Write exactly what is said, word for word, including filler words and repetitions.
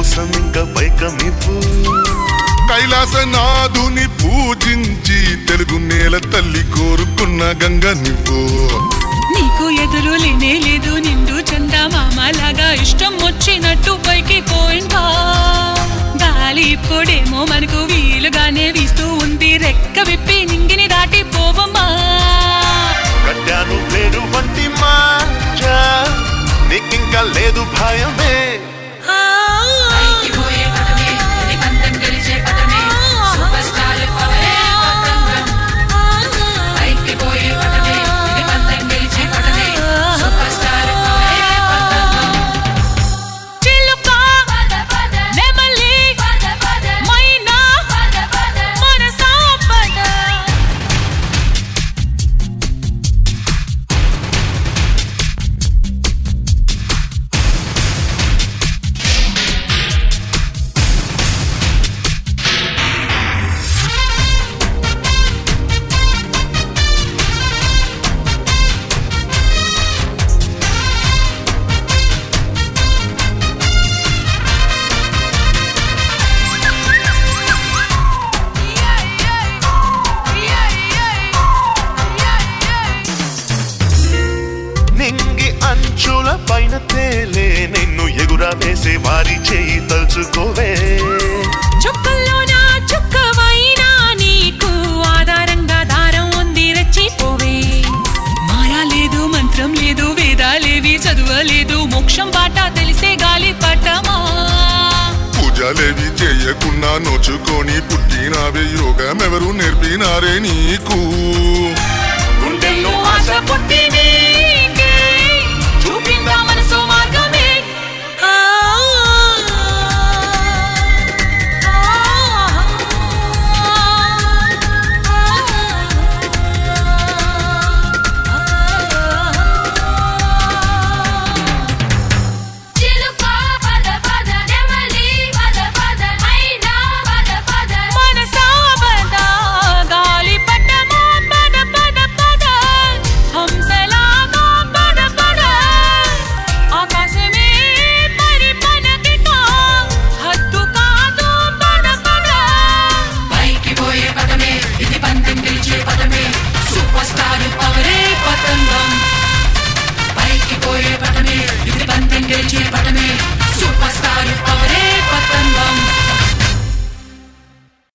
కోసం ఇంకా పైకమివ్వు. కైలాసనాథుని పూజించి తెలుగు నేల తల్లి కోరుకున్న గంగ నువ్వు. నీకు ఎదురు లేనే లేదు నిండు చందమామలాగా ఇష్టం వచ్చినట్టు పైకి పోయిందా. గాలి ఇప్పుడేమో మనకు వీలుగానే వీస్తూ ఉంది. రెక్క విప్పి నింగిని దాటి పోవమ్మా. కట్టాను పేరు వంటి మాంజా నీకింకా లేదు భయమే. అంచుల పైన తేలే నిన్ను ఎగురా వేసే వారి చేయి తలుచుకోవే. చుక్కల్లో నా చుక్కవైనా నీకు ఆధారంగా దారం ఉంది రెచ్చిపోవే. మాయా లేదు మంత్రం లేదు వేదాలేవి చదువలేదు మోక్షం బాట తెలిసే గాలి పట్టమా. పూజలేవి చేయకుండా నోచుకొని పుట్టినవే యోగం ఎవరు నేర్పినారే నీకు. గుండెల్లో ఆశ పుట్టిన